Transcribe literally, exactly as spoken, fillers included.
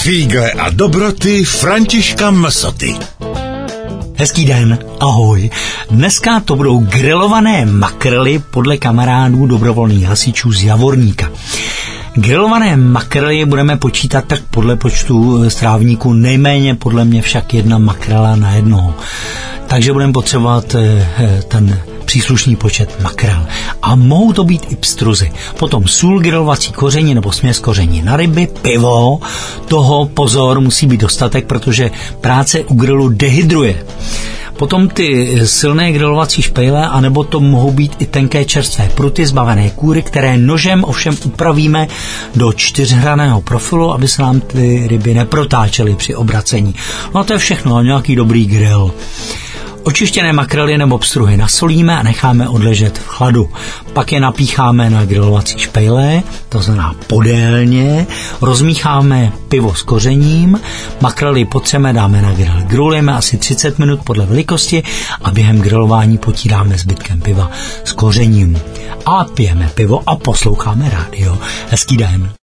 Fígle a dobroty Františka Msoty. Hezký den, ahoj. Dneska to budou grilované makrely podle kamarádů dobrovolných hasičů z Javorníka. Grilované makrely budeme počítat tak podle počtu strávníků, nejméně podle mě však jedna makrela na jednoho. Takže budeme potřebovat ten příslušný počet makrel. A mohou to být i pstruzy. Potom sůl, grilovací koření nebo směs koření na ryby, pivo. Toho pozor musí být dostatek, protože práce u grilu dehydruje. Potom ty silné grilovací špejle, anebo to mohou být i tenké čerstvé pruty zbavené kůry, které nožem ovšem upravíme do čtyřhranného profilu, aby se nám ty ryby neprotáčely při obracení. No a to je všechno, a nějaký dobrý grill. Očištěné makrely nebo pstruhy nasolíme a necháme odležet v chladu. Pak je napícháme na grilovací špejle, to znamená podélně, rozmícháme pivo s kořením, makrely potřeme, dáme na grill. Grillujeme asi třicet minut podle velikosti a během grilování potíráme zbytkem piva s kořením. A pijeme pivo a posloucháme rádio. Hezký den.